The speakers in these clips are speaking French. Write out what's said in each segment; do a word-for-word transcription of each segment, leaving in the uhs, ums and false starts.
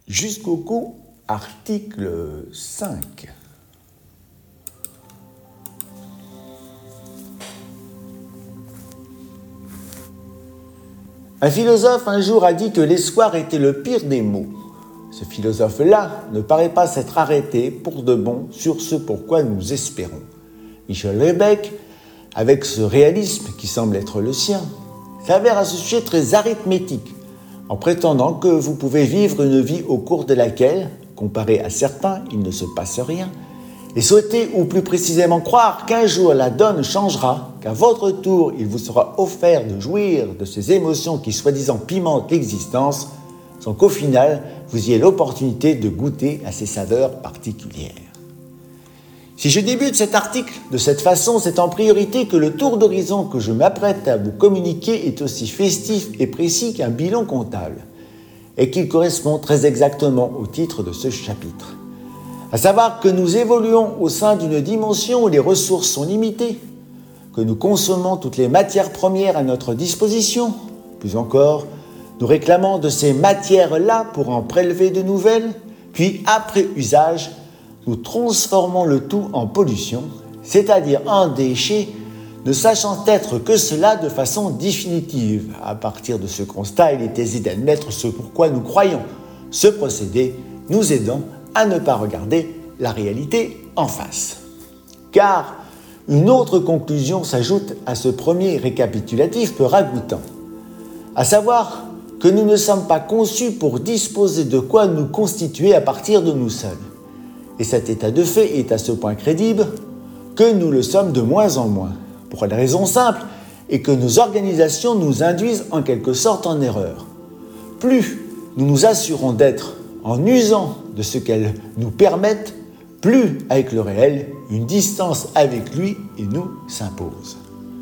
Jusqu'au coup, article cinq. Un philosophe un jour a dit que l'espoir était le pire des maux. Ce philosophe-là ne paraît pas s'être arrêté pour de bon sur ce pourquoi nous espérons. Michel Houellebecq, avec ce réalisme qui semble être le sien, s'avère à ce sujet très arithmétique, en prétendant que vous pouvez vivre une vie au cours de laquelle, comparé à certains, il ne se passe rien, et souhaiter ou plus précisément croire qu'un jour la donne changera, qu'à votre tour il vous sera offert de jouir de ces émotions qui soi-disant pimentent l'existence, sans qu'au final vous ayez l'opportunité de goûter à ces saveurs particulières. Si je débute cet article de cette façon, c'est en priorité que le tour d'horizon que je m'apprête à vous communiquer est aussi festif et précis qu'un bilan comptable, et qu'il correspond très exactement au titre de ce chapitre. À savoir que nous évoluons au sein d'une dimension où les ressources sont limitées, que nous consommons toutes les matières premières à notre disposition, plus encore, nous réclamons de ces matières-là pour en prélever de nouvelles, puis après usage, nous transformons le tout en pollution, c'est-à-dire en déchets, ne sachant être que cela de façon définitive. À partir de ce constat, il est aisé d'admettre ce pourquoi nous croyons ce procédé nous aidant à ne pas regarder la réalité en face. Car une autre conclusion s'ajoute à ce premier récapitulatif peu ragoûtant, à savoir que nous ne sommes pas conçus pour disposer de quoi nous constituer à partir de nous seuls. Et cet état de fait est à ce point crédible que nous le sommes de moins en moins, pour la raison simple est que nos organisations nous induisent en quelque sorte en erreur. Plus nous nous assurons d'être, en usant de ce qu'elles nous permettent, plus, avec le réel, une distance avec lui et nous s'impose.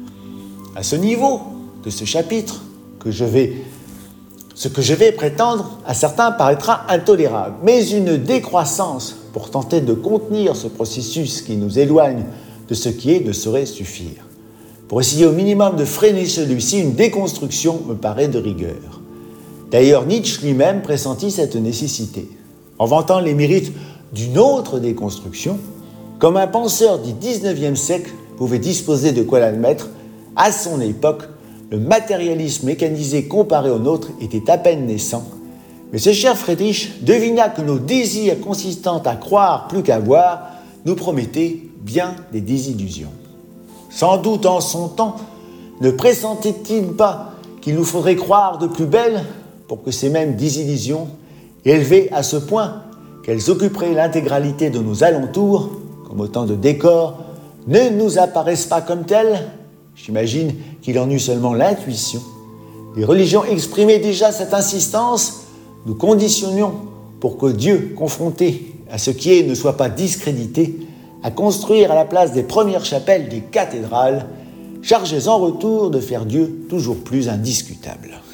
À ce niveau de ce chapitre, que je vais, ce que je vais prétendre à certains paraîtra intolérable, mais une décroissance pour tenter de contenir ce processus qui nous éloigne de ce qui est ne saurait suffire. Pour essayer au minimum de freiner celui-ci, une déconstruction me paraît de rigueur. D'ailleurs, Nietzsche lui-même pressentit cette nécessité, en vantant les mérites d'une autre déconstruction, comme un penseur du dix-neuvième siècle pouvait disposer de quoi l'admettre, à son époque, le matérialisme mécanisé comparé au nôtre était à peine naissant, mais ce cher Friedrich devina que nos désirs consistant à croire plus qu'à voir nous promettaient bien des désillusions. Sans doute en son temps, ne pressentait-il pas qu'il nous faudrait croire de plus belle pour que ces mêmes désillusions, élevées à ce point qu'elles occuperaient l'intégralité de nos alentours, comme autant de décors, ne nous apparaissent pas comme telles? J'imagine qu'il en eut seulement l'intuition. Les religions exprimaient déjà cette insistance. Nous conditionnions pour que Dieu, confronté à ce qui est, ne soit pas discrédité, à construire à la place des premières chapelles des cathédrales, chargées en retour de faire Dieu toujours plus indiscutable.